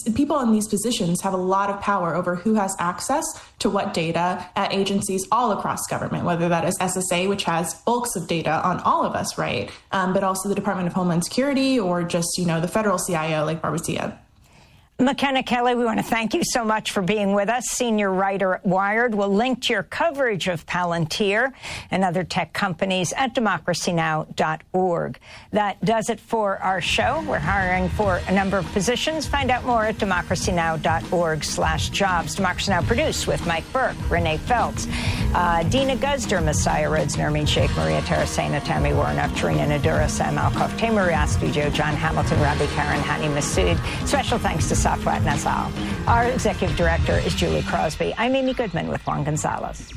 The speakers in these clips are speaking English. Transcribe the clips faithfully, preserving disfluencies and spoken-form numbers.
people in these positions have a lot of power over who has access to what data at agencies all across government, whether that is S S A, which has bulks of data on all of us, right? Um, but also the Department of Homeland Security, or just, you know, the federal C I O like Barbara Diab. McKenna Kelly, we want to thank you so much for being with us, senior writer at Wired. We'll link to your coverage of Palantir and other tech companies at democracy now dot org. That does it for our show. We're hiring for a number of positions. Find out more at democracy now dot org slash jobs. Democracy Now! Produced with Mike Burke, Renee Feltz, uh, Dina Guzder, Messiah Rhodes, Nermeen Sheikh, Maria Tarasena, Tammy Warnock, Tarina Nadura, Sam Alcoff, Tamer Studio, John Hamilton, Rabi Karen, Hani Masood. Special thanks to Safwat Nazal. Our executive director is Julie Crosby. I'm Amy Goodman with Juan Gonzalez.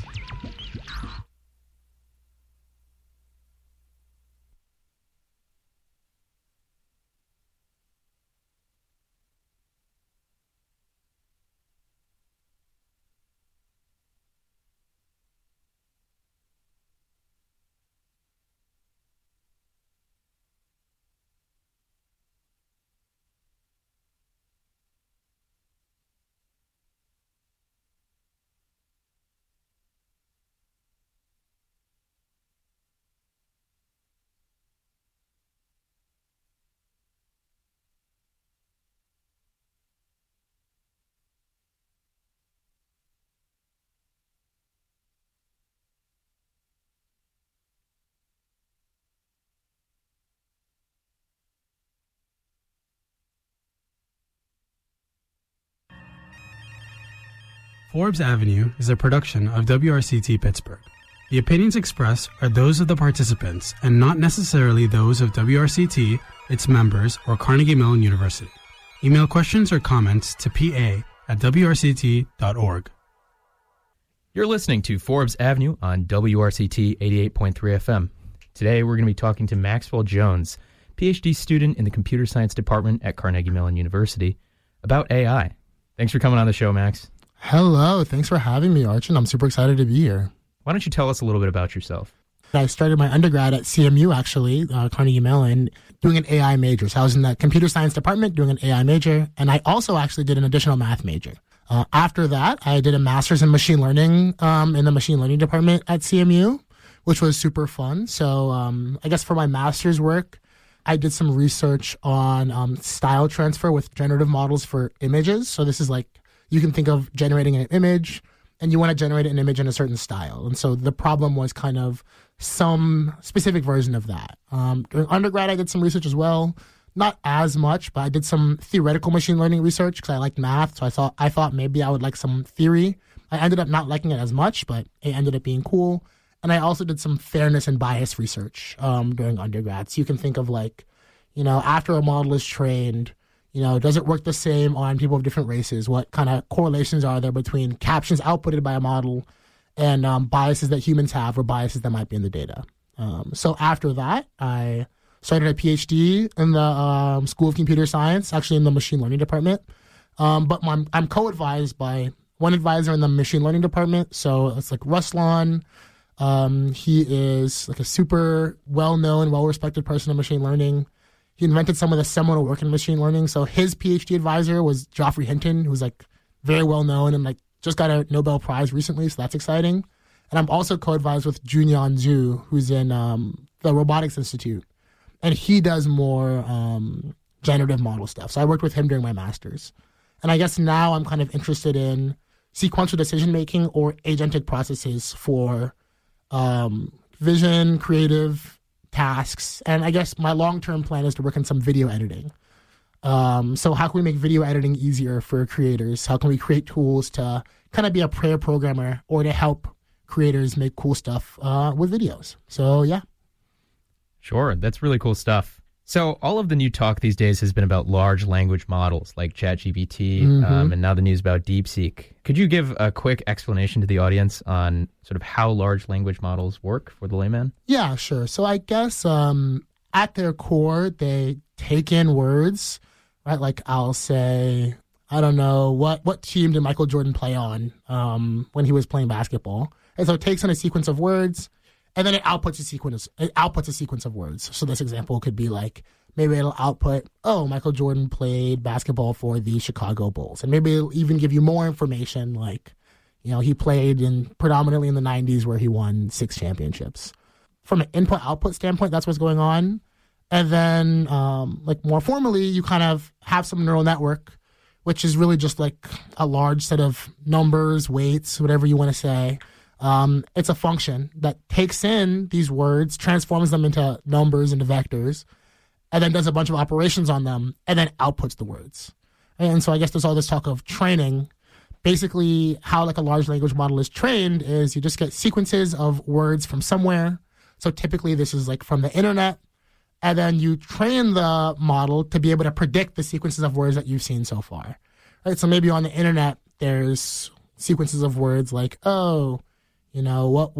Forbes Avenue is a production of W R C T Pittsburgh. The opinions expressed are those of the participants and not necessarily those of W R C T, its members, or Carnegie Mellon University. Email questions or comments to p a at w r c t dot org. You're listening to Forbes Avenue on W R C T eighty-eight point three F M. Today we're going to be talking to Maxwell Jones, P H D student in the Computer Science Department at Carnegie Mellon University, about A I. Thanks for coming on the show, Max. Hello. Thanks for having me, Archon. I'm super excited to be here. Why don't you tell us a little bit about yourself? I started my undergrad at C M U, actually, uh, Carnegie Mellon, doing an A I major. So I was in the computer science department doing an A I major, and I also actually did an additional math major. Uh, after that, I did a master's in machine learning um, in the machine learning department at C M U, which was super fun. So um, I guess for my master's work, I did some research on um, style transfer with generative models for images. So this is like, you can think of generating an image, and you want to generate an image in a certain style. And so the problem was kind of some specific version of that. Um, during undergrad, I did some research as well. Not as much, but I did some theoretical machine learning research because I liked math. So I thought I thought maybe I would like some theory. I ended up not liking it as much, but it ended up being cool. And I also did some fairness and bias research um, during undergrad. So you can think of like, you know, after a model is trained, you know, does it work the same on people of different races? What kind of correlations are there between captions outputted by a model and um, biases that humans have or biases that might be in the data? Um, so after that, I started a P H D in the um, School of Computer Science, actually in the machine learning department. Um, but I'm, I'm co-advised by one advisor in the machine learning department. So it's like Ruslan. Um, he is like a super well-known, well-respected person in machine learning. He invented some of the seminal work in machine learning. So his P H D advisor was Geoffrey Hinton, who's like very well known and like just got a Nobel Prize recently. So that's exciting. And I'm also co-advised with Junyan Zhu, who's in um, the Robotics Institute. And he does more um, generative model stuff. So I worked with him during my master's. And I guess now I'm kind of interested in sequential decision-making or agentic processes for um, vision, creative tasks. And I guess my long-term plan is to work in some video editing. Um, so how can we make video editing easier for creators? How can we create tools to kind of be a prayer programmer or to help creators make cool stuff uh, with videos? So, yeah. Sure. That's really cool stuff. So all of the new talk these days has been about large language models like ChatGPT, mm-hmm. um, and now the news about DeepSeek. Could you give a quick explanation to the audience on sort of how large language models work for the layman? Yeah, sure. So I guess um, at their core, they take in words, right? Like I'll say, I don't know, what, what team did Michael Jordan play on um, when he was playing basketball? And so it takes in a sequence of words, and then it outputs a sequence. It outputs a sequence of words. So this example could be like, maybe it'll output, oh, Michael Jordan played basketball for the Chicago Bulls. And maybe it'll even give you more information like, you know, he played in predominantly in the nineties where he won six championships. From an input-output standpoint, that's what's going on. And then, um, like more formally, you kind of have some neural network, which is really just like a large set of numbers, weights, whatever you want to say. Um, it's a function that takes in these words, transforms them into numbers, into vectors, and then does a bunch of operations on them, and then outputs the words. And so I guess there's all this talk of training. Basically, how like a large language model is trained is you just get sequences of words from somewhere. So typically this is like from the internet, and then you train the model to be able to predict the sequences of words that you've seen so far. Right? So maybe on the internet, there's sequences of words like, oh, you know, what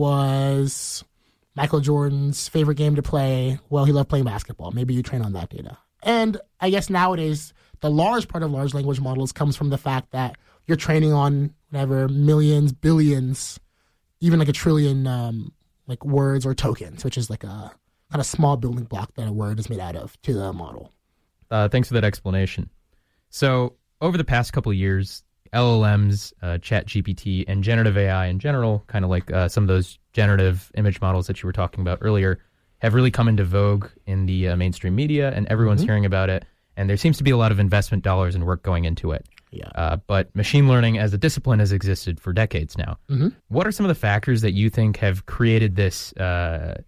was Michael Jordan's favorite game to play? Well, he loved playing basketball. Maybe you train on that data. And I guess nowadays, the large part of large language models comes from the fact that you're training on whatever millions, billions, even like a trillion um, like words or tokens, which is like a kind of small building block that a word is made out of to the model. Uh, thanks for that explanation. So over the past couple of years, L L Ms, uh, ChatGPT, and generative A I in general, kind of like uh, some of those generative image models that you were talking about earlier, have really come into vogue in the uh, mainstream media, and everyone's mm-hmm. hearing about it. And there seems to be a lot of investment dollars and work going into it. Yeah. Uh, but machine learning as a discipline has existed for decades now. Mm-hmm. What are some of the factors that you think have created this uh,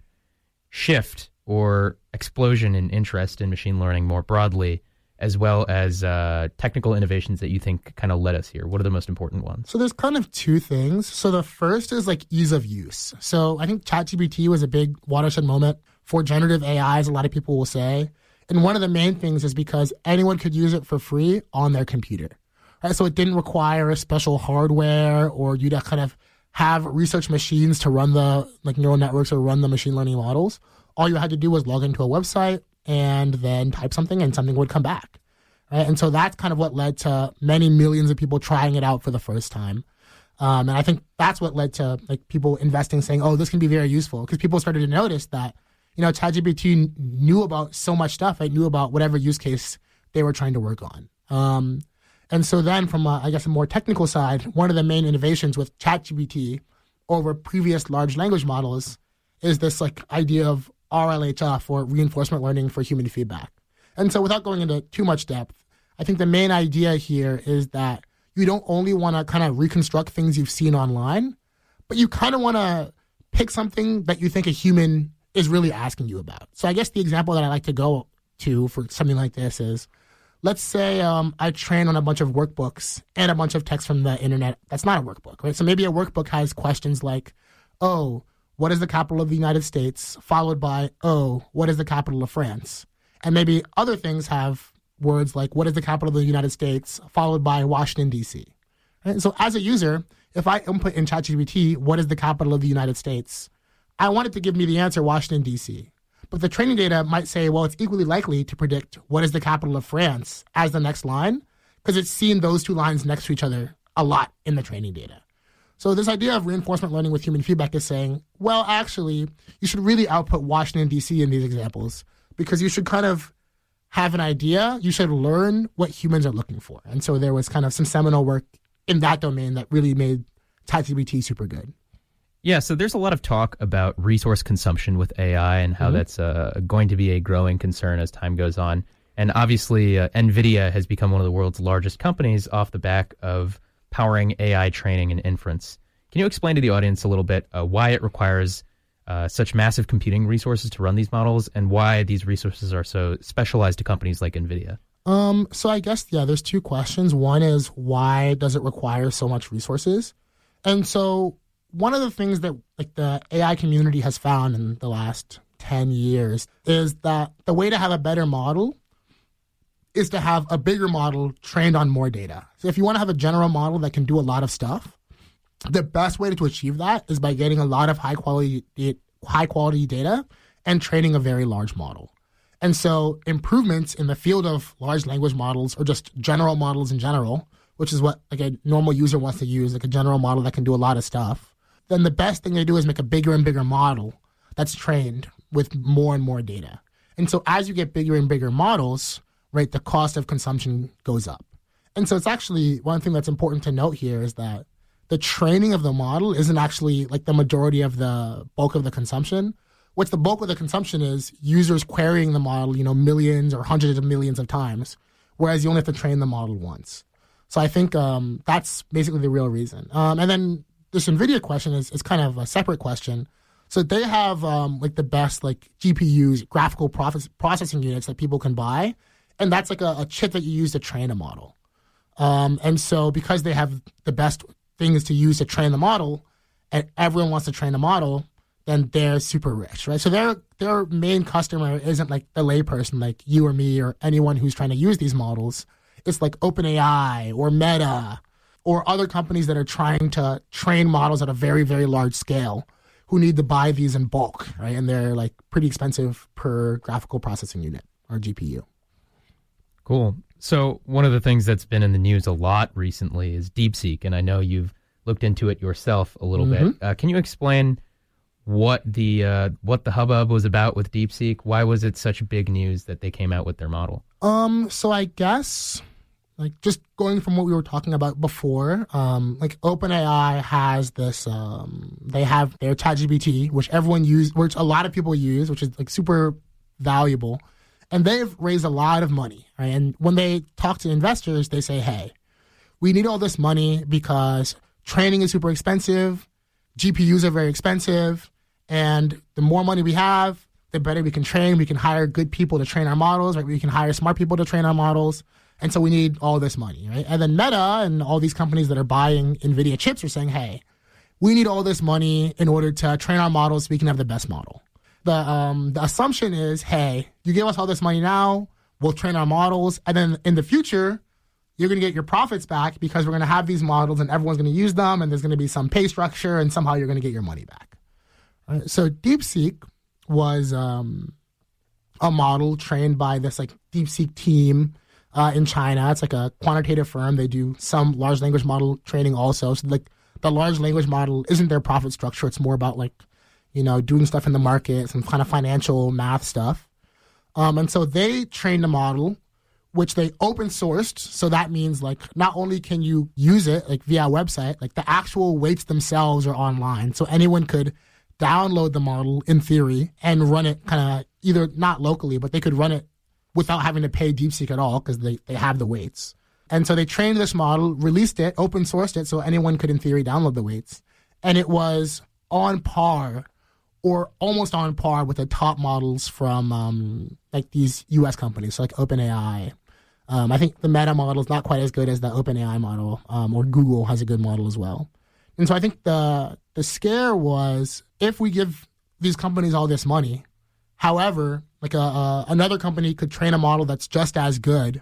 shift or explosion in interest in machine learning more broadly, as well as uh, technical innovations that you think kind of led us here? What are the most important ones? So there's kind of two things. So the first is like ease of use. So I think ChatGPT was a big watershed moment for generative A I, as a lot of people will say. And one of the main things is because anyone could use it for free on their computer. Right? So it didn't require a special hardware or you to kind of have research machines to run the like neural networks or run the machine learning models. All you had to do was log into a website and then type something and something would come back. Right? And so that's kind of what led to many millions of people trying it out for the first time. Um, and I think that's what led to like people investing, saying, oh, this can be very useful, because people started to notice that, you know, ChatGPT knew about so much stuff. It knew about whatever use case they were trying to work on. Um, and so then from, a, I guess, a more technical side, one of the main innovations with ChatGPT over previous large language models is this like idea of R L H F, or reinforcement learning for human feedback. And so without going into too much depth, I think the main idea here is that you don't only want to kind of reconstruct things you've seen online, but you kind of want to pick something that you think a human is really asking you about. So I guess the example that I like to go to for something like this is, let's say um, I train on a bunch of workbooks and a bunch of text from the internet that's not a workbook, right? So maybe a workbook has questions like, oh, what is the capital of the United States? Followed by, oh, what is the capital of France? And maybe other things have words like, what is the capital of the United States? Followed by Washington, D C. Right? So as a user, if I input in ChatGPT, what is the capital of the United States? I want it to give me the answer, Washington, D C. But the training data might say, well, it's equally likely to predict what is the capital of France as the next line, because it's seen those two lines next to each other a lot in the training data. So this idea of reinforcement learning with human feedback is saying, well, actually, you should really output Washington, D C in these examples, because you should kind of have an idea. You should learn what humans are looking for. And so there was kind of some seminal work in that domain that really made ChatGPT super good. Yeah, so there's a lot of talk about resource consumption with A I and how mm-hmm. that's uh, going to be a growing concern as time goes on. And obviously, uh, NVIDIA has become one of the world's largest companies off the back of powering A I training and inference. Can you explain to the audience a little bit uh, why it requires uh, such massive computing resources to run these models, and why these resources are so specialized to companies like NVIDIA? Um, so I guess, yeah, there's two questions. One is, why does it require so much resources? And so one of the things that like the A I community has found in the last ten years is that the way to have a better model is to have a bigger model trained on more data. So if you want to have a general model that can do a lot of stuff, the best way to achieve that is by getting a lot of high quality high quality data and training a very large model. And so improvements in the field of large language models, or just general models in general, which is what like a normal user wants to use, like a general model that can do a lot of stuff, then the best thing they do is make a bigger and bigger model that's trained with more and more data. And so as you get bigger and bigger models, right, the cost of consumption goes up. And so it's actually one thing that's important to note here is that the training of the model isn't actually like the majority of the bulk of the consumption. What's the bulk of the consumption is users querying the model, you know, millions or hundreds of millions of times, whereas you only have to train the model once. So I think um, that's basically the real reason. Um, and then this NVIDIA question is, is kind of a separate question. So they have um, like the best like G P Us, graphical process, processing units that people can buy. And that's like a, a chip that you use to train a model. Um, and so because they have the best things to use to train the model, and everyone wants to train the model, then they're super rich, right? So their their main customer isn't like the layperson like you or me or anyone who's trying to use these models. It's like OpenAI or Meta or other companies that are trying to train models at a very, very large scale who need to buy these in bulk, right? And they're like pretty expensive per graphical processing unit or G P U. Cool. So one of the things that's been in the news a lot recently is DeepSeek, and I know you've looked into it yourself a little mm-hmm. bit. Uh, can you explain what the uh, what the hubbub was about with DeepSeek? Why was it such big news that they came out with their model? Um. So I guess, like, just going from what we were talking about before, um, like OpenAI has this. Um, they have their ChatGPT, which everyone use, which a lot of people use, which is like super valuable. And they've raised a lot of money, right? And when they talk to investors, they say, hey, we need all this money because training is super expensive, G P Us are very expensive, and the more money we have, the better we can train. We can hire good people to train our models, right? We can hire smart people to train our models. And so we need all this money, right? And then Meta and all these companies that are buying NVIDIA chips are saying, hey, we need all this money in order to train our models so we can have the best model. The um, the assumption is, hey, you give us all this money now, we'll train our models, and then in the future, you're going to get your profits back because we're going to have these models and everyone's going to use them, and there's going to be some pay structure, and somehow you're going to get your money back. Right? So DeepSeek was um, a model trained by this like DeepSeek team uh, in China. It's like a quantitative firm. They do some large language model training also. So like the large language model isn't their profit structure. It's more about like, you know, doing stuff in the market, some kind of financial math stuff. Um, and so they trained a model, which they open sourced. So that means like not only can you use it like via a website, like the actual weights themselves are online. So anyone could download the model in theory and run it kind of either not locally, but they could run it without having to pay DeepSeek at all because they, they have the weights. And so they trained this model, released it, open sourced it so anyone could in theory download the weights. And it was on par or almost on par with the top models from um, like these U S companies, so like OpenAI. Um, I think the Meta model is not quite as good as the OpenAI model, um, or Google has a good model as well. And so I think the the scare was if we give these companies all this money, however, like a, a another company could train a model that's just as good,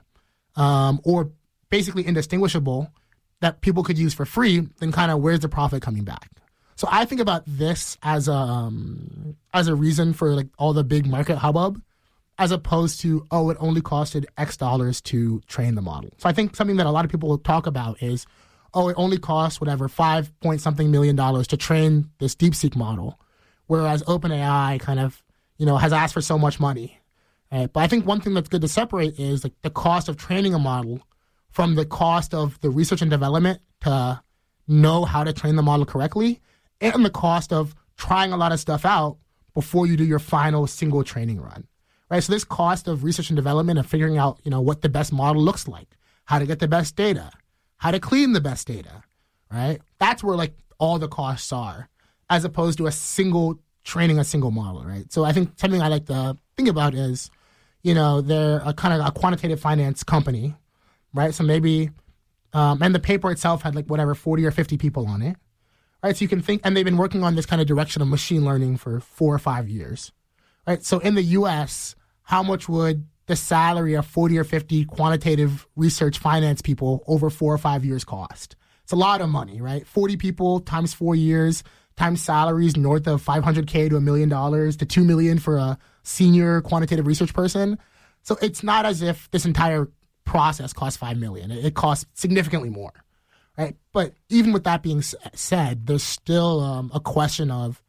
um, or basically indistinguishable that people could use for free, then kind of where's the profit coming back? So I think about this as a um, as a reason for like all the big market hubbub, as opposed to, oh, it only costed X dollars to train the model. So I think something that a lot of people talk about is, oh, it only costs whatever five point something million dollars to train this DeepSeek model, whereas OpenAI kind of, you know, has asked for so much money. Right? But I think one thing that's good to separate is like the cost of training a model from the cost of the research and development to know how to train the model correctly, and the cost of trying a lot of stuff out before you do your final single training run, right? So this cost of research and development and figuring out, you know, what the best model looks like, how to get the best data, how to clean the best data, right? That's where like all the costs are, as opposed to a single training a single model, right? So I think something I like to think about is, you know, they're a kind of a quantitative finance company, right? So maybe, um, and the paper itself had like whatever, forty or fifty people on it. Right, so you can think, and they've been working on this kind of direction of machine learning for four or five years. Right, so in the U S, how much would the salary of forty or fifty quantitative research finance people over four or five years cost? It's a lot of money, right? forty people times four years times salaries north of five hundred K to a million dollars to two million for a senior quantitative research person. So it's not as if this entire process costs five million. It costs significantly more. Right? But even with that being said, there's still um, a question of,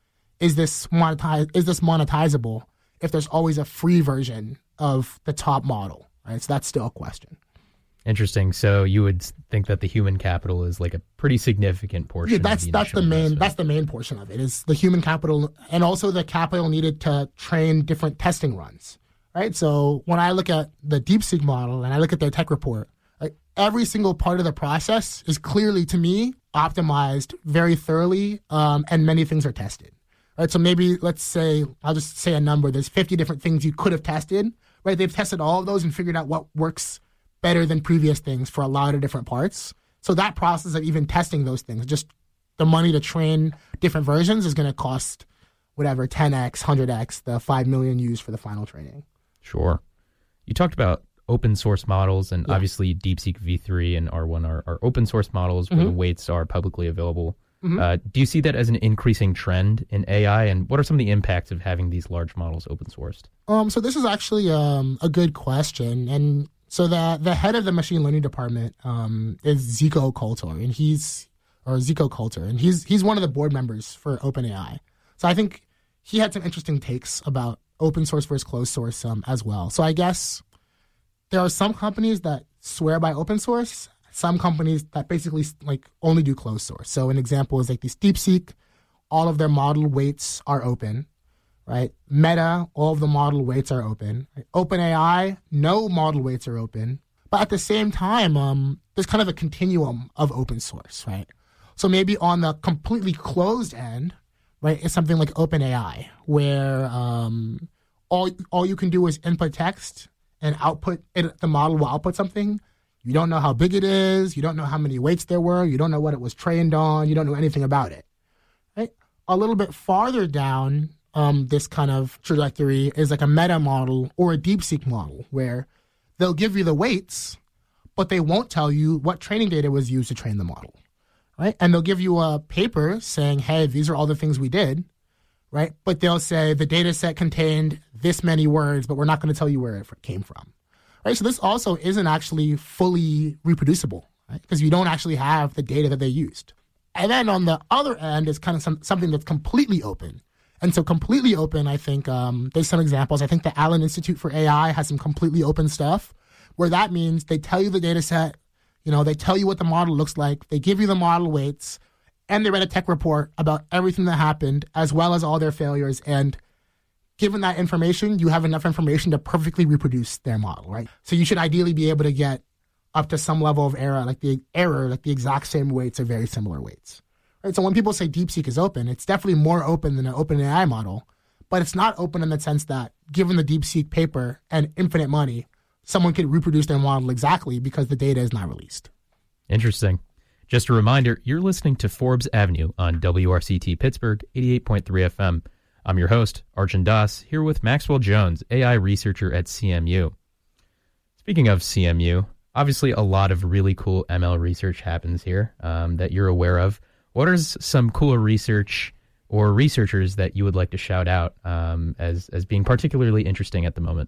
is this monetize, is this monetizable if there's always a free version of the top model, right? So that's still a question. Interesting. So you would think that the human capital is like a pretty significant portion. Yeah, that's of the that's the main investment. That's the main portion of it is the human capital, and also the capital needed to train different testing runs, right? So when I look at the DeepSeek model and I look at their tech report, like every single part of the process is clearly, to me, optimized very thoroughly, um, and many things are tested. Right, so maybe let's say I'll just say a number. There's fifty different things you could have tested. Right, they've tested all of those and figured out what works better than previous things for a lot of different parts. So that process of even testing those things, just the money to train different versions is going to cost whatever ten x, one hundred x the five million used for the final training. Sure. You talked about open source models, and yeah. obviously DeepSeek v three and R one are, are open source models where mm-hmm. the weights are publicly available. Mm-hmm. Uh, do you see that as an increasing trend in A I, and what are some of the impacts of having these large models open sourced? Um, so this is actually um, a good question, and so the the head of the machine learning department um, is Zico Coulter, and he's or Zico Coulter, and he's he's one of the board members for OpenAI. So I think he had some interesting takes about open source versus closed source um, as well. So I guess there are some companies that swear by open source. Some companies that basically like only do closed source. So an example is like this DeepSeek, all of their model weights are open, right? Meta, all of the model weights are open. Right? OpenAI, no model weights are open. But at the same time, um, there's kind of a continuum of open source, right? So maybe on the completely closed end, right, it's something like OpenAI, where um, all all you can do is input text and output it, the model will output something. You don't know how big it is. You don't know how many weights there were. You don't know what it was trained on. You don't know anything about it. Right? A little bit farther down um, this kind of trajectory is like a meta model or a DeepSeek model where they'll give you the weights, but they won't tell you what training data was used to train the model. Right? And they'll give you a paper saying, hey, these are all the things we did. Right? But they'll say the data set contained this many words, but we're not going to tell you where it came from. Right, so this also isn't actually fully reproducible, right? Because you don't actually have the data that they used. And then on the other end is kind of some, something that's completely open. And so completely open, I think, um, there's some examples. I think the Allen Institute for A I has some completely open stuff where that means they tell you the data set, you know, they tell you what the model looks like, they give you the model weights, and they write a tech report about everything that happened as well as all their failures. And given that information, you have enough information to perfectly reproduce their model, right? So you should ideally be able to get up to some level of error, like the error, like the exact same weights or very similar weights. Right? So when people say DeepSeek is open, it's definitely more open than an OpenAI model, but it's not open in the sense that given the DeepSeek paper and infinite money, someone could reproduce their model exactly because the data is not released. Interesting. Just a reminder, you're listening to Forbes Avenue on W R C T Pittsburgh, eighty-eight point three F M. I'm your host, Arjun Das, here with Maxwell Jones, A I researcher at C M U. Speaking of C M U, obviously a lot of really cool M L research happens here um, that you're aware of. What are some cooler research or researchers that you would like to shout out um, as as being particularly interesting at the moment?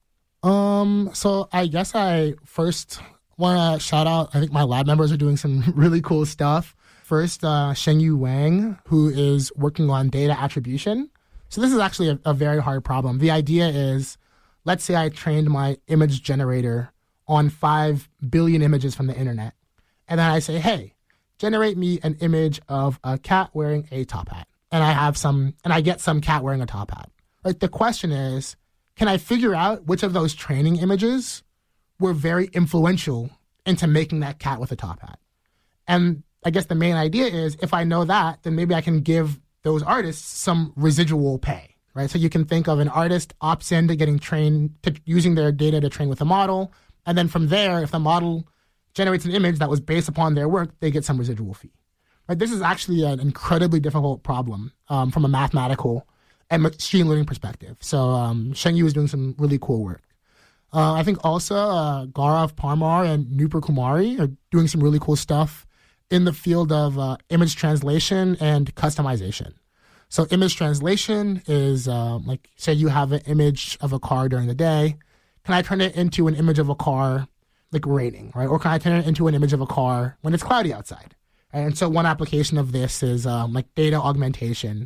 Um, so I guess I first want to shout out, I think my lab members are doing some really cool stuff. First, uh, Shengyu Wang, who is working on data attribution. So this is actually a, a very hard problem. The idea is, let's say I trained my image generator on five billion images from the internet. And then I say, hey, generate me an image of a cat wearing a top hat. And I have some, and I get some cat wearing a top hat. Like the question is, can I figure out which of those training images were very influential into making that cat with a top hat? And I guess the main idea is if I know that, then maybe I can give those artists some residual pay, right? So you can think of an artist opts into getting trained, to using their data to train with a model. And then from there, if the model generates an image that was based upon their work, they get some residual fee. Right? This is actually an incredibly difficult problem um, from a mathematical and machine learning perspective. So um, Shengyu is doing some really cool work. Uh, I think also uh, Gaurav Parmar and Nupur Kumari are doing some really cool stuff in the field of uh, image translation and customization. So image translation is uh, like, say you have an image of a car during the day. Can I turn it into an image of a car like raining, right? Or can I turn it into an image of a car when it's cloudy outside? Right? And so one application of this is um, like data augmentation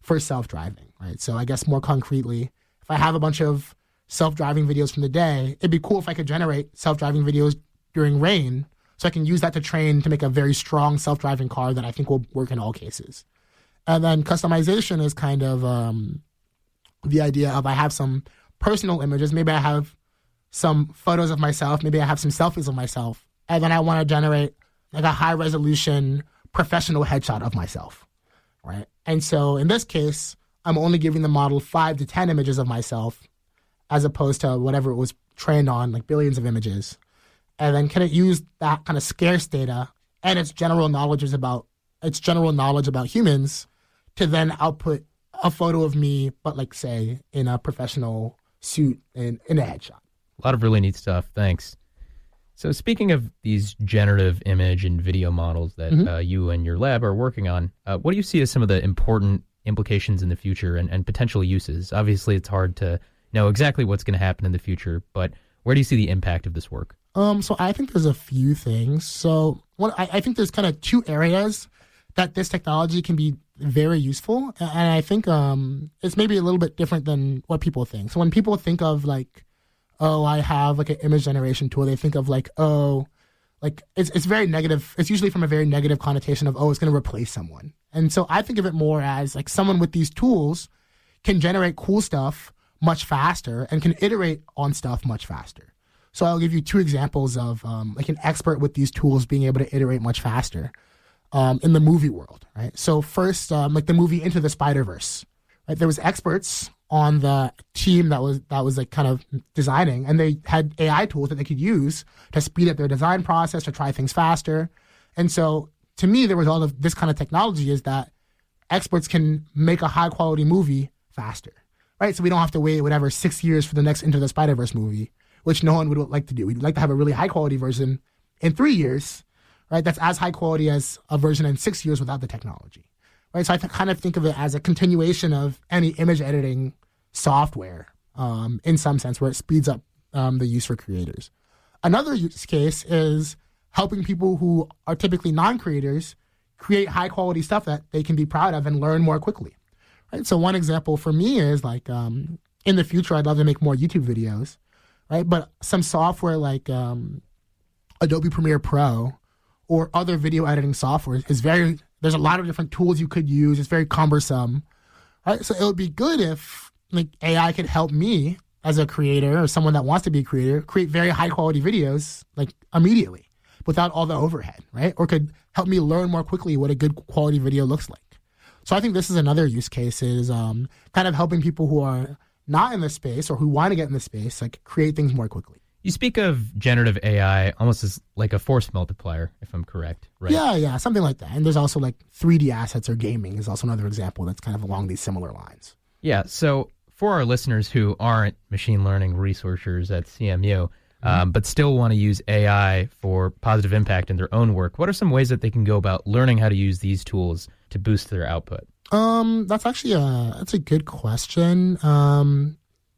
for self-driving, right? So I guess more concretely, if I have a bunch of self-driving videos from the day, it'd be cool if I could generate self-driving videos during rain, so I can use that to train to make a very strong self-driving car that I think will work in all cases. And then customization is kind of um, the idea of I have some personal images. Maybe I have some photos of myself. Maybe I have some selfies of myself. And then I want to generate like a high-resolution professional headshot of myself, right? And so in this case, I'm only giving the model five to ten images of myself as opposed to whatever it was trained on, like billions of images. And then can it use that kind of scarce data and its general knowledge is about its general knowledge about humans to then output a photo of me, but like say in a professional suit in, in a headshot. A lot of really neat stuff. Thanks. So speaking of these generative image and video models that mm-hmm. uh, you and your lab are working on, uh, what do you see as some of the important implications in the future and, and potential uses? Obviously, it's hard to know exactly what's going to happen in the future, but where do you see the impact of this work? Um, so I think there's a few things. So one, I, I think there's kind of two areas that this technology can be very useful. And I think um, it's maybe a little bit different than what people think. So when people think of like, oh, I have like an image generation tool, they think of like, oh, like it's it's very negative. It's usually from a very negative connotation of, oh, it's going to replace someone. And so I think of it more as like someone with these tools can generate cool stuff much faster and can iterate on stuff much faster. So I'll give you two examples of um, like an expert with these tools being able to iterate much faster um, in the movie world, right? So first, um, like the movie Into the Spider-Verse, right? There was experts on the team that was that was like kind of designing, and they had A I tools that they could use to speed up their design process, to try things faster. And so to me, the result of this kind of technology is that experts can make a high quality movie faster, right? So we don't have to wait whatever six years for the next Into the Spider-Verse movie, which no one would like to do. We'd like to have a really high quality version in three years, right? That's as high quality as a version in six years without the technology, right? So I th- kind of think of it as a continuation of any image editing software um, in some sense, where it speeds up um, the use for creators. Another use case is helping people who are typically non-creators create high quality stuff that they can be proud of and learn more quickly, right? So one example for me is like um, in the future, I'd love to make more YouTube videos, right? But some software like um, Adobe Premiere Pro or other video editing software is very, there's a lot of different tools you could use. It's very cumbersome, right? So it would be good if like A I could help me as a creator or someone that wants to be a creator create very high quality videos like immediately without all the overhead, right? Or could help me learn more quickly what a good quality video looks like. So I think this is another use case is um, kind of helping people who are not in the space or who want to get in the space, like create things more quickly. You speak of generative A I almost as like a force multiplier, if I'm correct, right? Yeah, yeah, something like that. And there's also like three D assets or gaming is also another example that's kind of along these similar lines. Yeah, so for our listeners who aren't machine learning researchers at C M U, mm-hmm. um, but still want to use A I for positive impact in their own work, what are some ways that they can go about learning how to use these tools to boost their output? Um, that's actually a that's a good question. Um,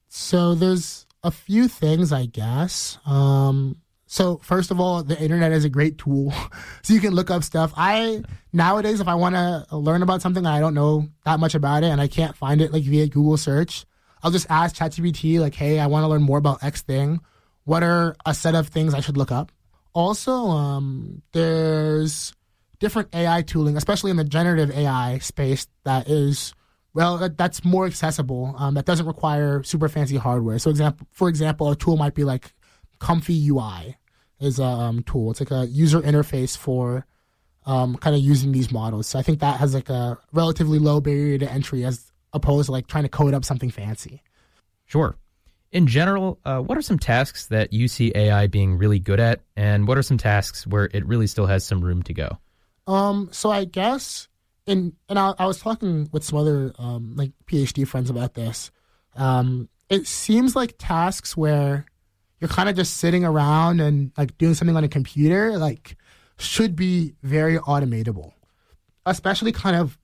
so there's a few things, I guess. Um, so first of all, the internet is a great tool, so you can look up stuff. I nowadays, if I want to learn about something and I don't know that much about it and I can't find it like via Google search, I'll just ask ChatGPT like, "Hey, I want to learn more about X thing. What are a set of things I should look up?" Also, um, there's different A I tooling, especially in the generative A I space, that is, well, that, that's more accessible, um, that doesn't require super fancy hardware. So example, for example, a tool might be like Comfy U I is a um, tool. It's like a user interface for um, kind of using these models. So I think that has like a relatively low barrier to entry as opposed to like trying to code up something fancy. Sure. In general, uh, what are some tasks that you see A I being really good at, and what are some tasks where it really still has some room to go? Um, so I guess, in, and I, I was talking with some other um, like PhD friends about this. Um, it seems like tasks where you're kind of just sitting around and like doing something on a computer, like should be very automatable, especially kind of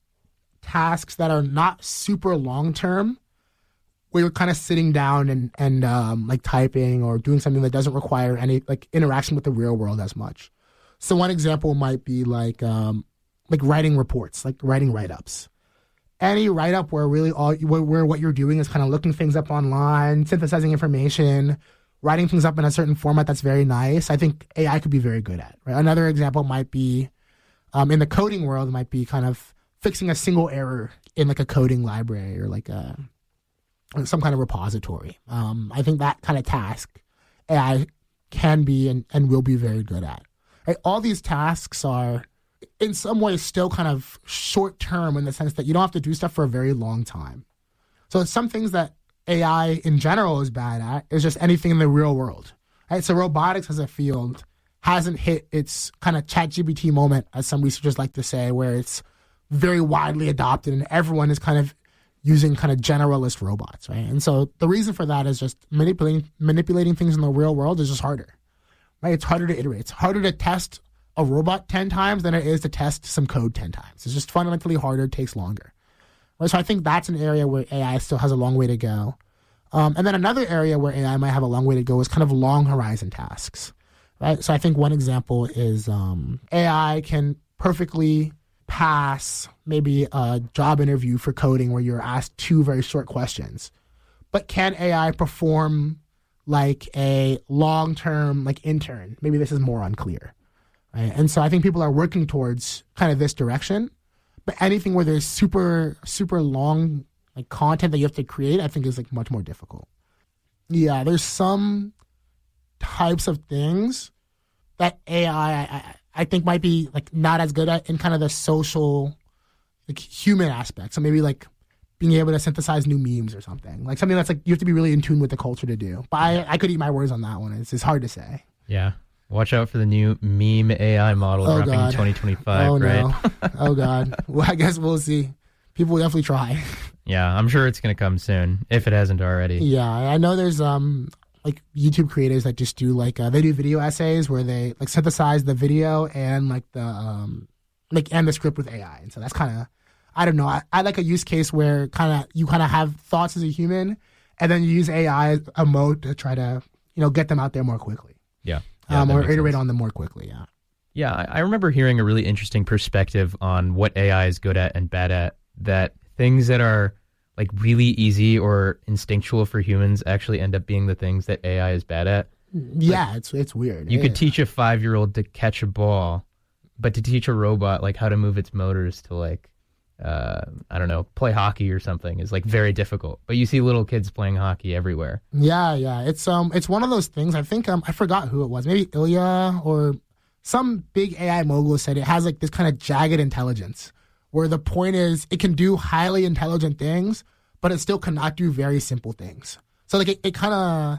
tasks that are not super long term, where you're kind of sitting down and, and um, like typing or doing something that doesn't require any like interaction with the real world as much. So one example might be like um, like writing reports, like writing write-ups. any write-up where really all where, where what you're doing is kind of looking things up online, synthesizing information, writing things up in a certain format that's very nice, I think A I could be very good at. Right? Another example might be um, in the coding world might be kind of fixing a single error in like a coding library or like a some kind of repository. Um, I think that kind of task A I can be and, and will be very good at. Right? All these tasks are in some ways still kind of short term in the sense that you don't have to do stuff for a very long time. So some things that A I in general is bad at is just anything in the real world. Right? So robotics as a field hasn't hit its kind of ChatGPT moment, as some researchers like to say, where it's very widely adopted and everyone is kind of using kind of generalist robots, right? And so the reason for that is just manipulating manipulating things in the real world is just harder, right? It's harder to iterate. It's harder to test a robot ten times than it is to test some code ten times. It's just fundamentally harder, it takes longer. Right? So I think that's an area where A I still has a long way to go. Um, and then another area where A I might have a long way to go is kind of long horizon tasks, right? So I think one example is um, A I can perfectly pass maybe a job interview for coding where you're asked two very short questions. But can A I perform like a long-term like intern? Maybe this is more unclear. Right? And so I think people are working towards kind of this direction. But anything where there's super, super long like content that you have to create, I think is like much more difficult. Yeah, there's some types of things that A I, I, I think might be like not as good at in kind of the social, like human aspect. So maybe like being able to synthesize new memes or something. Like something that's like you have to be really in tune with the culture to do. But I, I could eat my words on that one. It's, it's hard to say. Yeah. Watch out for the new meme A I model oh, dropping God. in twenty twenty-five, oh, right? No. Oh, God. Well, I guess we'll see. People will definitely try. Yeah, I'm sure it's going to come soon, if it hasn't already. Yeah, I know there's um like YouTube creators that just do like, uh, they do video essays where they like synthesize the video and like the, um like, and the script with A I. And so that's kind of, I don't know. I, I like a use case where kind of, you kind of have thoughts as a human and then you use A I as a mode to try to, you know, get them out there more quickly. Yeah. yeah um, or iterate sense. on them more quickly, yeah. Yeah, I, I remember hearing a really interesting perspective on what A I is good at and bad at, that things that are like really easy or instinctual for humans actually end up being the things that A I is bad at. Yeah, like, it's it's weird. You yeah. could teach a five-year-old to catch a ball, but to teach a robot like how to move its motors to like, uh, I don't know, play hockey or something is like very difficult. But you see little kids playing hockey everywhere. Yeah, yeah. It's um, it's one of those things. I think um, I forgot who it was. Maybe Ilya or some big A I mogul said it has like this kind of jagged intelligence, where the point is it can do highly intelligent things, but it still cannot do very simple things. So like it, it kind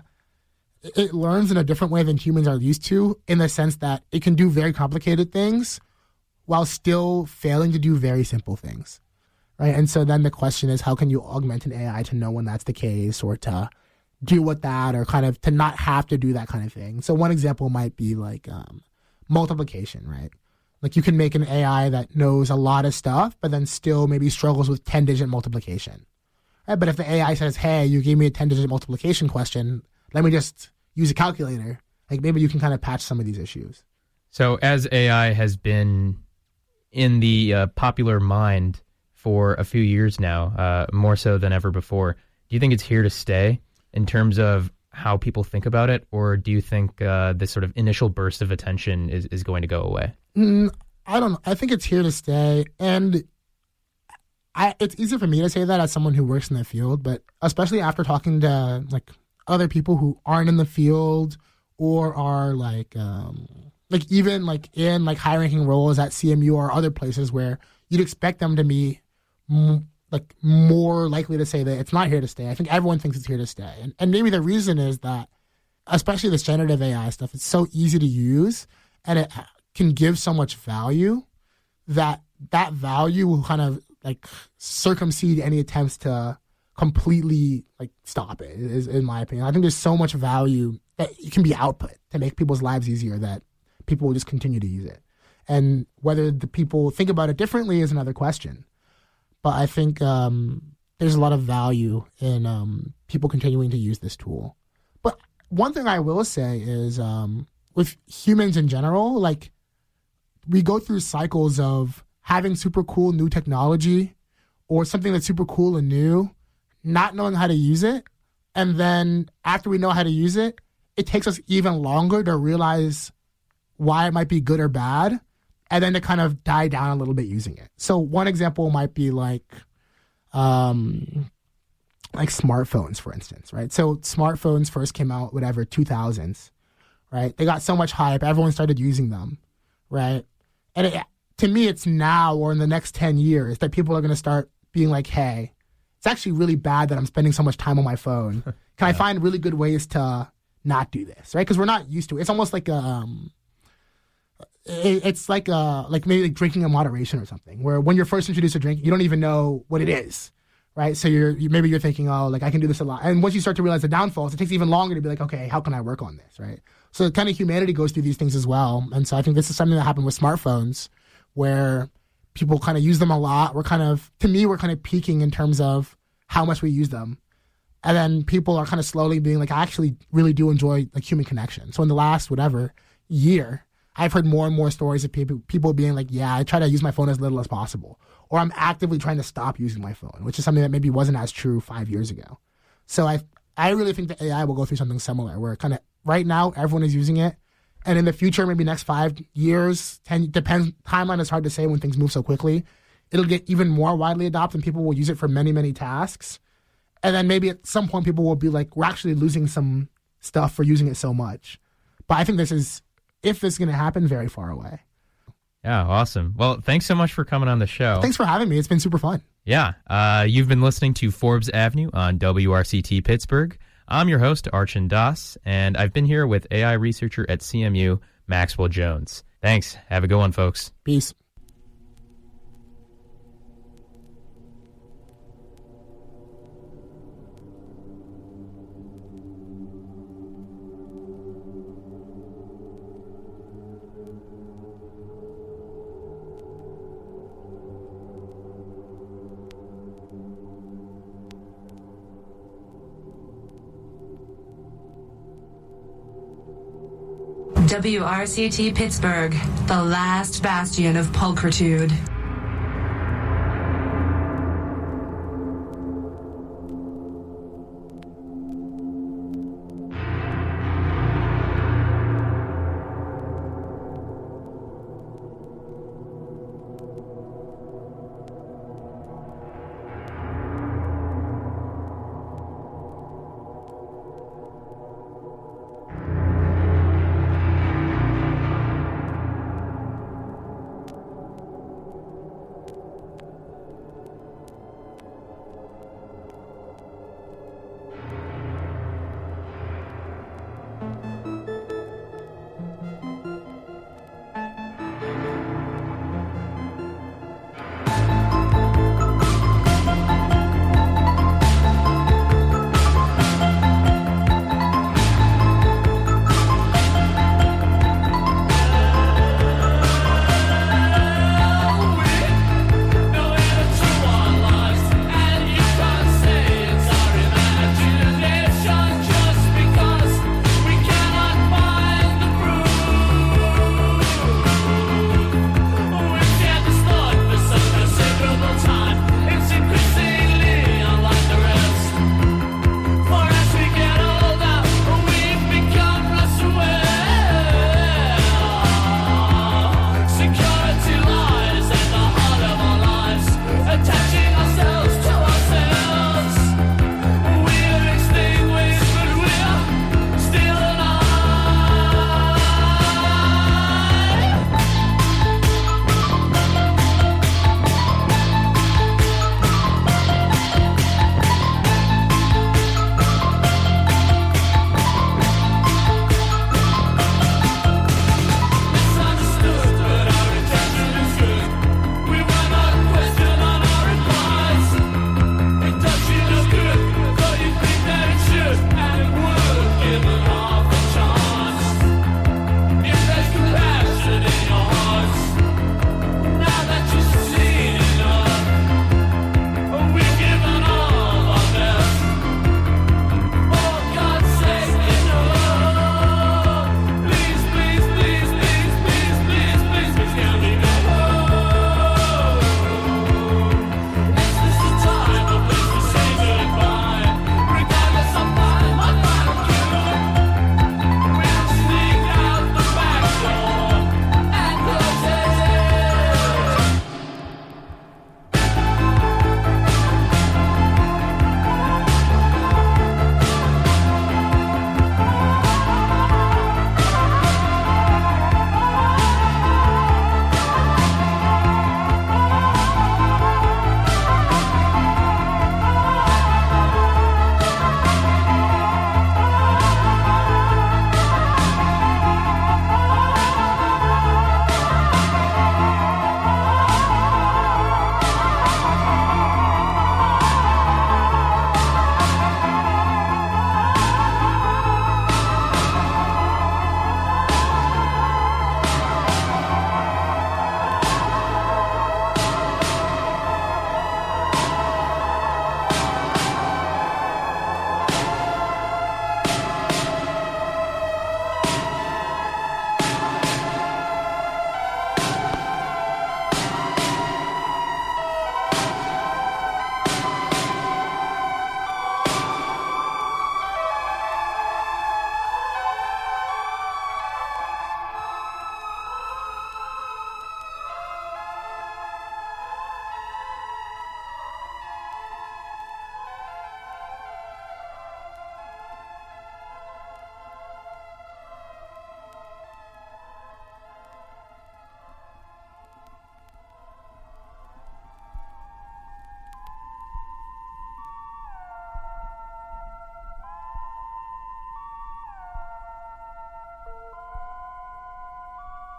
of, it learns in a different way than humans are used to, in the sense that it can do very complicated things while still failing to do very simple things, right? And so then the question is, how can you augment an A I to know when that's the case, or to deal with that, or kind of to not have to do that kind of thing? So one example might be like um, multiplication, right? Like you can make an A I that knows a lot of stuff, but then still maybe struggles with ten-digit multiplication. Right? But if the A I says, hey, you gave me a ten-digit multiplication question, let me just use a calculator, like maybe you can kind of patch some of these issues. So as A I has been in the uh, popular mind for a few years now, uh, more so than ever before, do you think it's here to stay in terms of how people think about it, or do you think uh, this sort of initial burst of attention is, is going to go away? Mm, I don't know. I think it's here to stay. And I, it's easy for me to say that as someone who works in the field, but especially after talking to like other people who aren't in the field or are like, um, like even like in like high ranking roles at C M U or other places where you'd expect them to be m- like more likely to say that it's not here to stay. I think everyone thinks it's here to stay. And, and maybe the reason is that, especially this generative A I stuff, it's so easy to use and it can give so much value that that value will kind of like circumsede any attempts to completely like stop it, is in my opinion. I think there's so much value that it can be output to make people's lives easier that people will just continue to use it. And whether the people think about it differently is another question. But I think um, there's a lot of value in um, people continuing to use this tool. But one thing I will say is um, with humans in general, like we go through cycles of having super cool new technology or something that's super cool and new, not knowing how to use it. And then after we know how to use it, it takes us even longer to realize why it might be good or bad, and then to kind of die down a little bit using it. So one example might be like, um, like smartphones, for instance, right? So smartphones first came out, whatever, two thousands, right? They got so much hype. Everyone started using them, right? And it, to me, it's now or in the next ten years that people are going to start being like, hey, it's actually really bad that I'm spending so much time on my phone. Can yeah. I find really good ways to not do this, right? Because we're not used to it. It's almost like a, um, it, it's like a, like maybe like drinking in moderation or something, where when you're first introduced to drink, you don't even know what it is, right? So you're you, maybe you're thinking, oh, like I can do this a lot. And once you start to realize the downfalls, it takes even longer to be like, okay, how can I work on this, right? So kind of humanity goes through these things as well. And so I think this is something that happened with smartphones, where people kind of use them a lot. We're kind of, to me, we're kind of peaking in terms of how much we use them. And then people are kind of slowly being like, I actually really do enjoy like human connection. So in the last, whatever, year, I've heard more and more stories of people people being like, yeah, I try to use my phone as little as possible. Or I'm actively trying to stop using my phone, which is something that maybe wasn't as true five years ago. So I I really think that A I will go through something similar, where kind of right now everyone is using it. And in the future, maybe next five years, ten, depends, timeline is hard to say when things move so quickly. It'll get even more widely adopted and people will use it for many, many tasks. And then maybe at some point people will be like, we're actually losing some stuff for using it so much. But I think this is, if this is going to happen, very far away. Yeah, awesome. Well, thanks so much for coming on the show. Thanks for having me. It's been super fun. Yeah. Uh, you've been listening to Forbes Avenue on W R C T Pittsburgh. I'm your host, Archon Das, and I've been here with A I researcher at C M U, Maxwell Jones. Thanks. Have a good one, folks. Peace. W R C T Pittsburgh, the last bastion of pulchritude.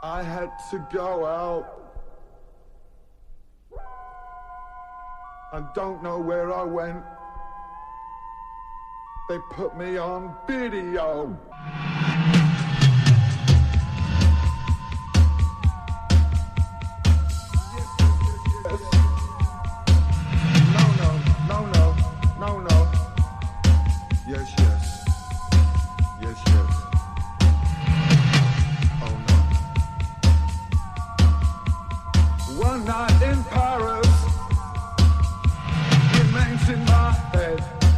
I had to go out. I don't know where I went. They put me on video. No, no, no, no, no, no. Yes, yes. Yes, yes. Oh, no. One night in Paris remains in my head.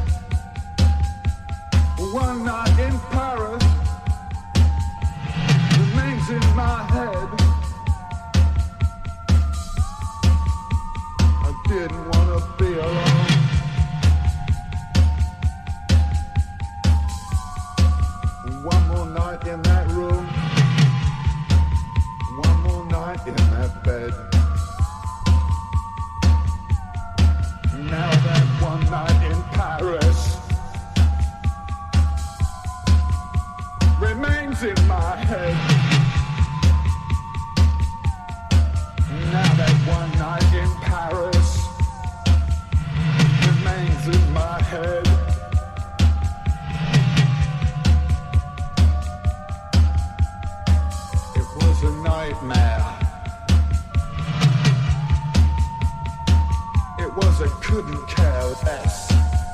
One night in Paris remains in my head. I didn't want to be alone. One more night in that room. One more night in that bed. Now that one night in Paris remains in my head. Now that one night in Paris remains in my head. It was a nightmare. It was a couldn't care less.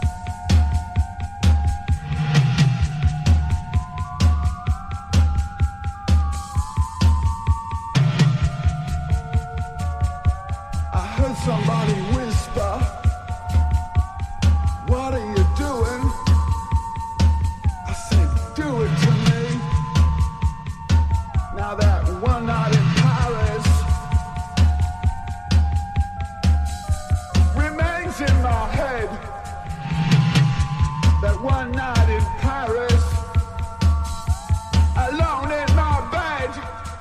Somebody whisper, what are you doing? I said, do it to me. Now that one night in Paris remains in my head. That one night in Paris, alone in my bed.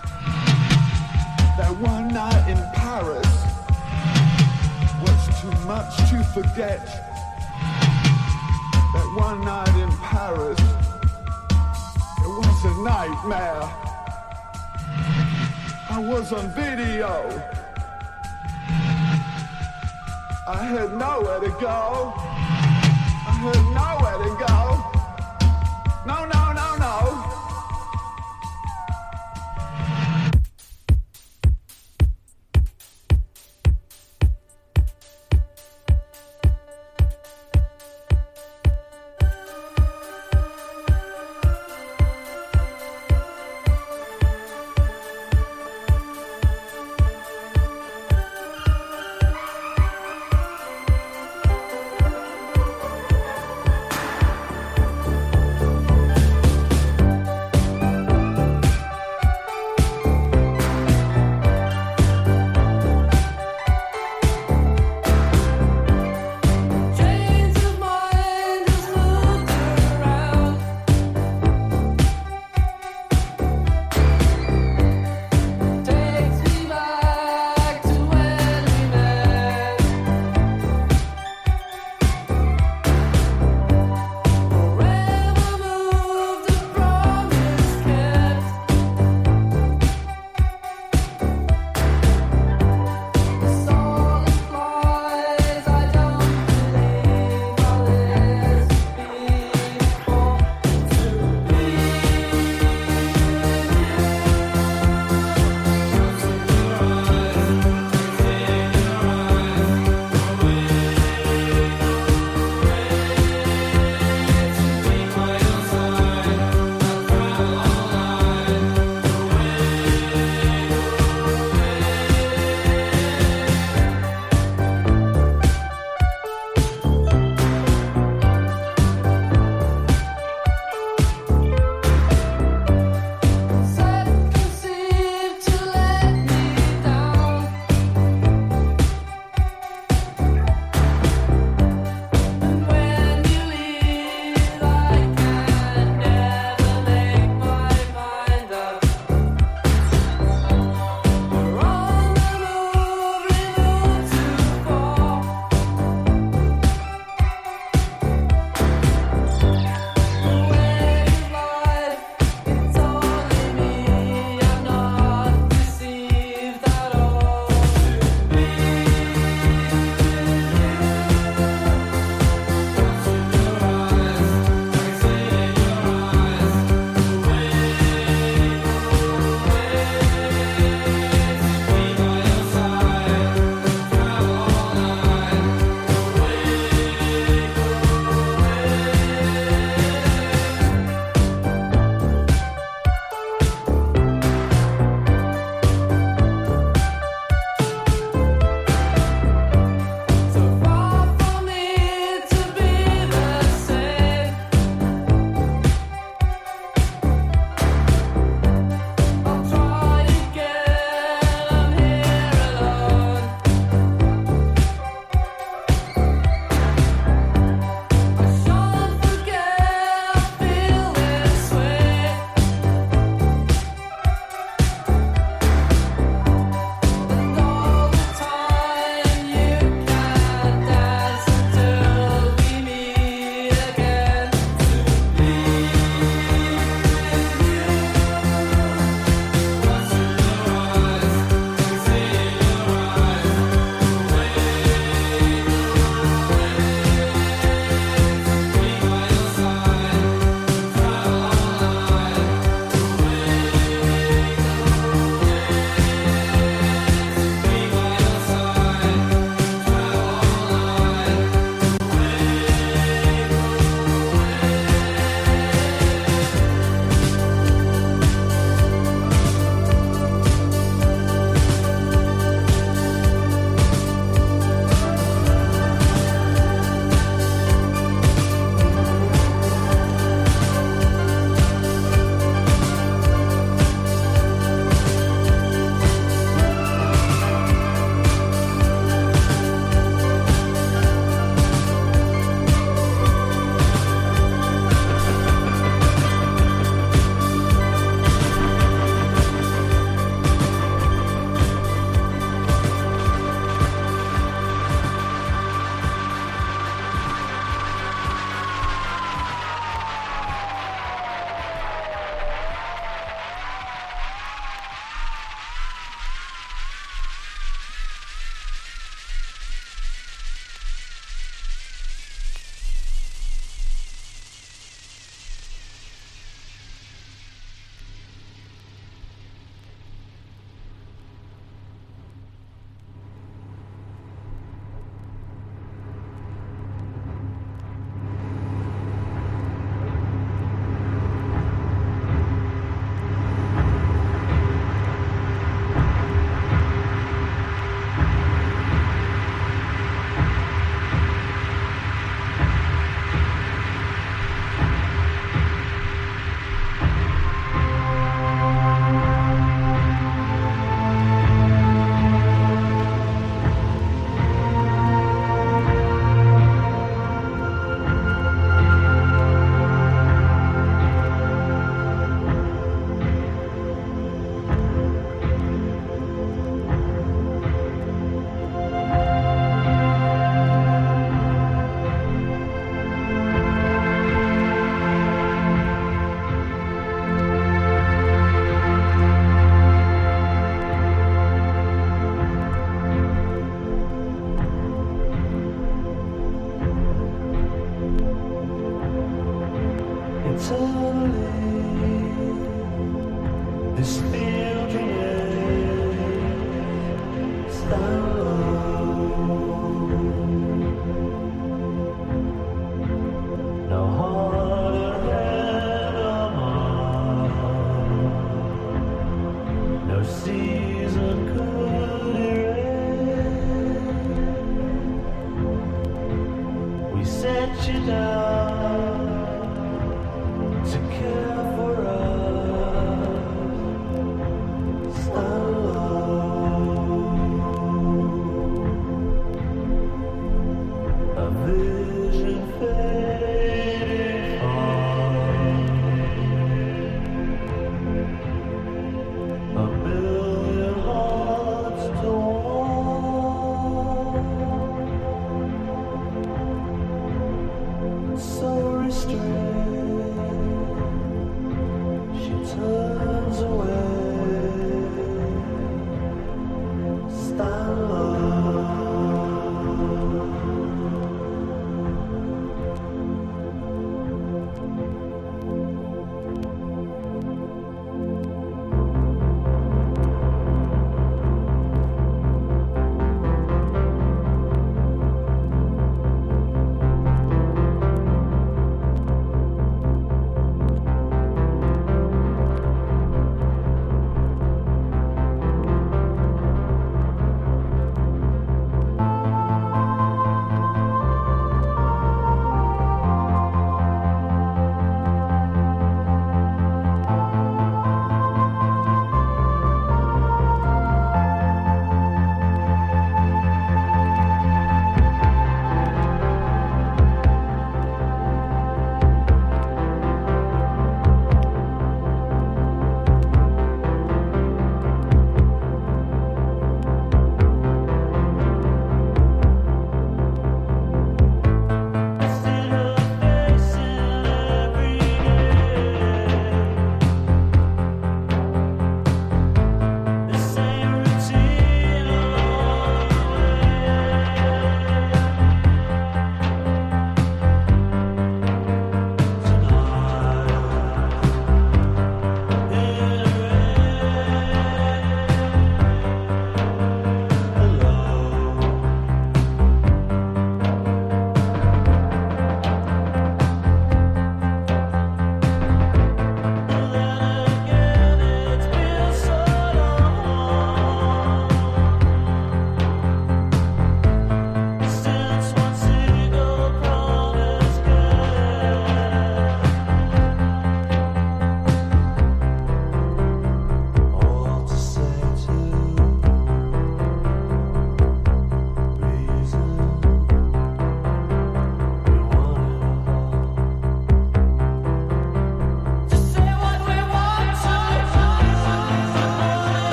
That one night in Paris too much to forget. That one night in Paris, it was a nightmare. I was on video. I had nowhere to go. I had nowhere to go. No, no, no, no.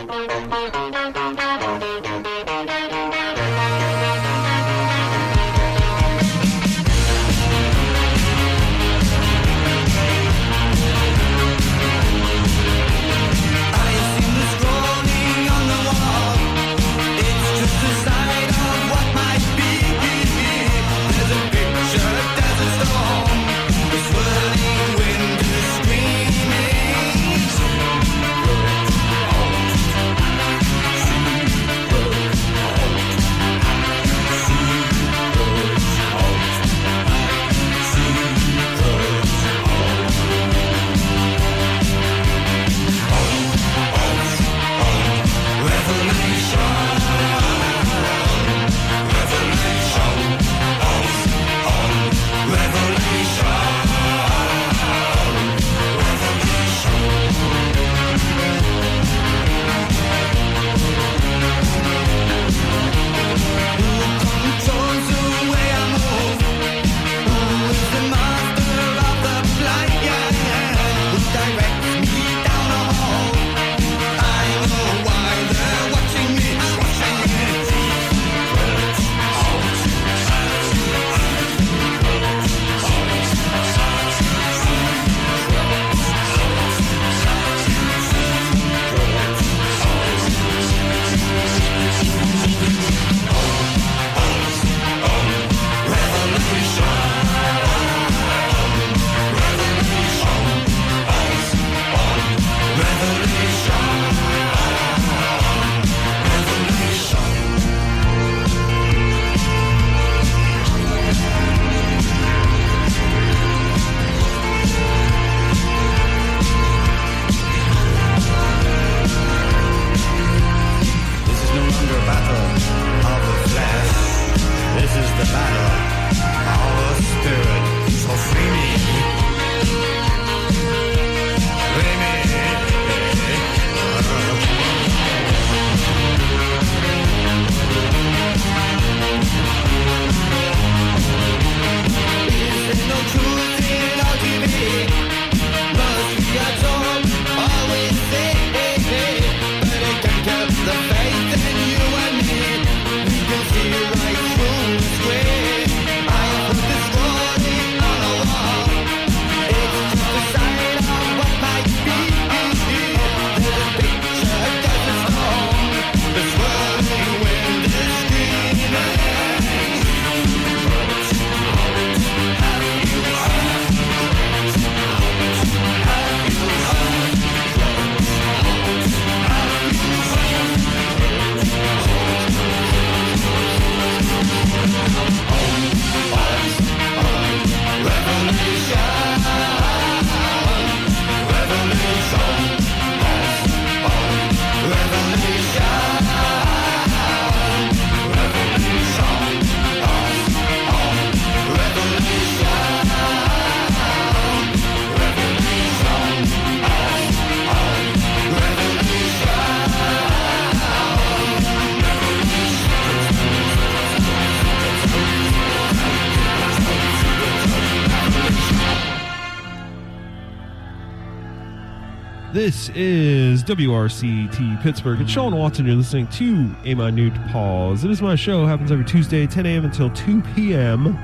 This is W R C T Pittsburgh. It's Sean Watson. You're listening to A Minute Pause. It is my show. It happens every Tuesday, ten a.m. until two p.m.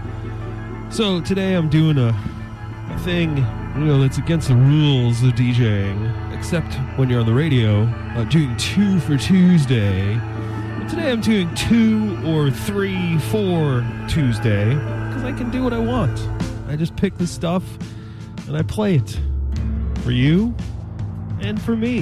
So today I'm doing a, a thing, you know, that's against the rules of DJing, except when you're on the radio. I'm doing two for Tuesday. But today I'm doing two or three for Tuesday because I can do what I want. I just pick the stuff and I play it for you and for me.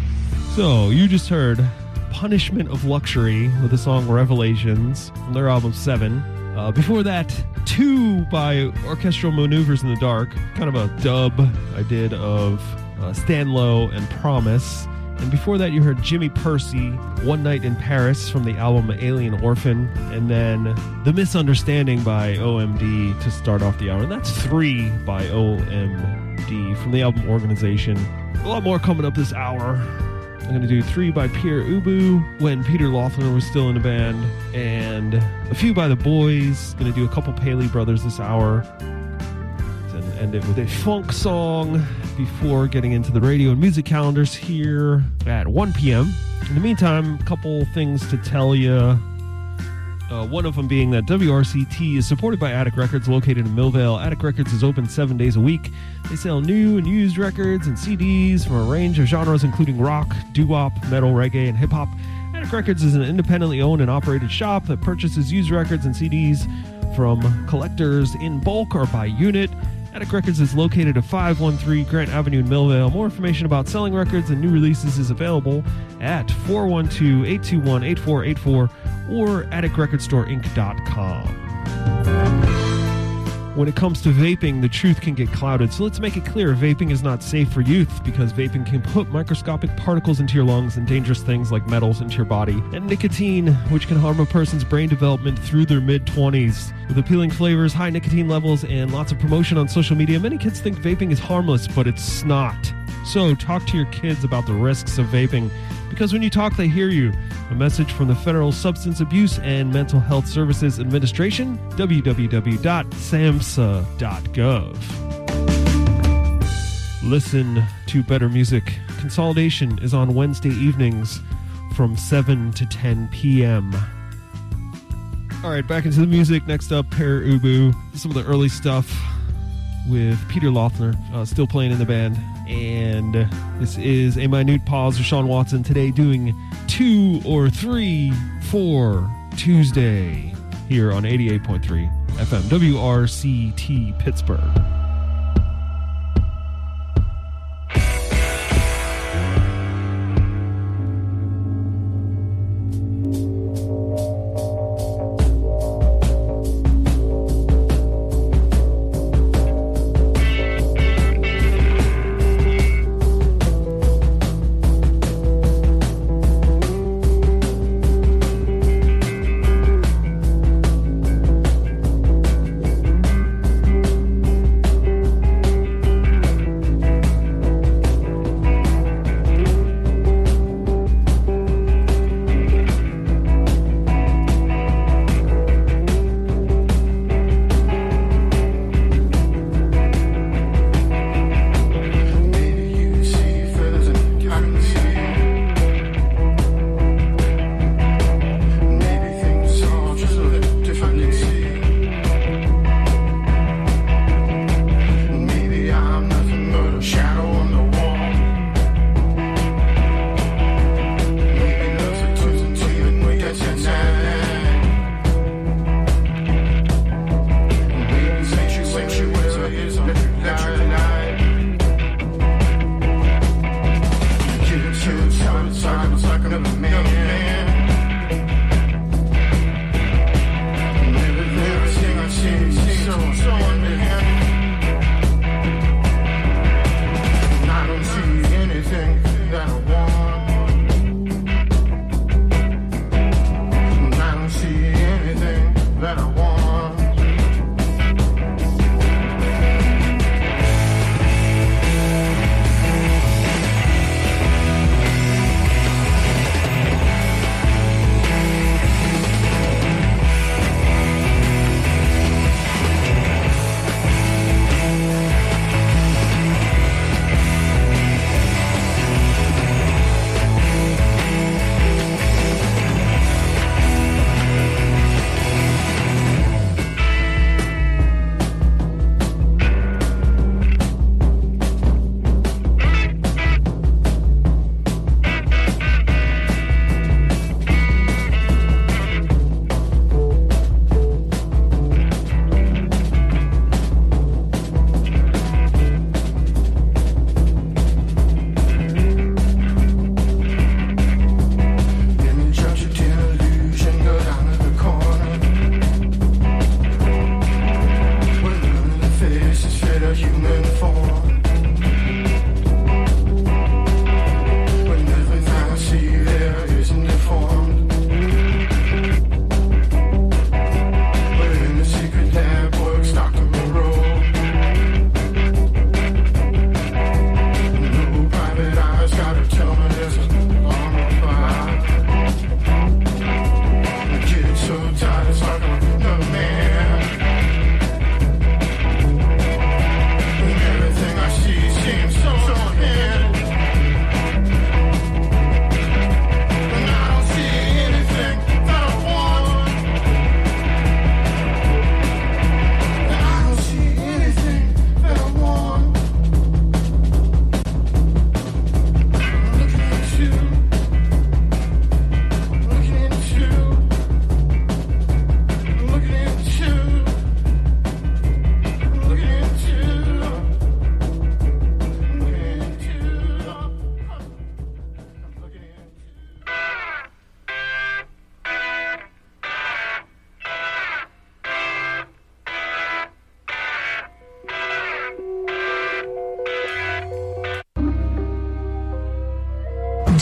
So you just heard Punishment of Luxury with the song Revelations from their album Seven. Uh, before that, Two by Orchestral Maneuvers in the Dark, kind of a dub I did of uh, Stand Low and Promise. And before that, you heard Jimmy Percy, One Night in Paris from the album Alien Orphan. And then The Misunderstanding by O M D to start off the hour. And that's Three by O M D from the album Organization. A lot more coming up this hour. I'm going to do Three by Pierre Ubu when Peter Loeffler was still in the band. And a few by The Boys. Going to do a couple Paley Brothers this hour. And, end it with a funk song before getting into the radio and music calendars here at one p.m. In the meantime, a couple things to tell you. Uh, one of them being that W R C T is supported by Attic Records, located in Millvale. Attic Records is open seven days a week. They sell new and used records and C Ds from a range of genres, including rock, doo-wop, metal, reggae, and hip-hop. Attic Records is an independently owned and operated shop that purchases used records and C Ds from collectors in bulk or by unit. Attic Records is located at five one three Grant Avenue in Millvale. More information about selling records and new releases is available at four one two, eight two one, eight four eight four or attic record store inc dot com. When it comes to vaping, the truth can get clouded, so let's make it clear. Vaping is not safe for youth because vaping can put microscopic particles into your lungs and dangerous things like metals into your body, and nicotine, which can harm a person's brain development through their mid-twenties. With appealing flavors, high nicotine levels, and lots of promotion on social media, many kids think vaping is harmless, but it's not. So talk to your kids about the risks of vaping, because when you talk, they hear you. A message from the Federal Substance Abuse and Mental Health Services Administration, w w w dot samhsa dot gov. Listen to better music. Consolidation is on Wednesday evenings from seven to ten p.m. All right, back into the music. Next up, Pere Ubu. Some of the early stuff with Peter Loeffler, uh, still playing in the band. And this is A Minute Pause with Sean Watson today, doing two or three for Tuesday here on eighty-eight point three F M W R C T Pittsburgh.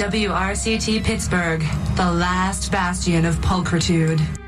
W R C T Pittsburgh, the last bastion of pulchritude.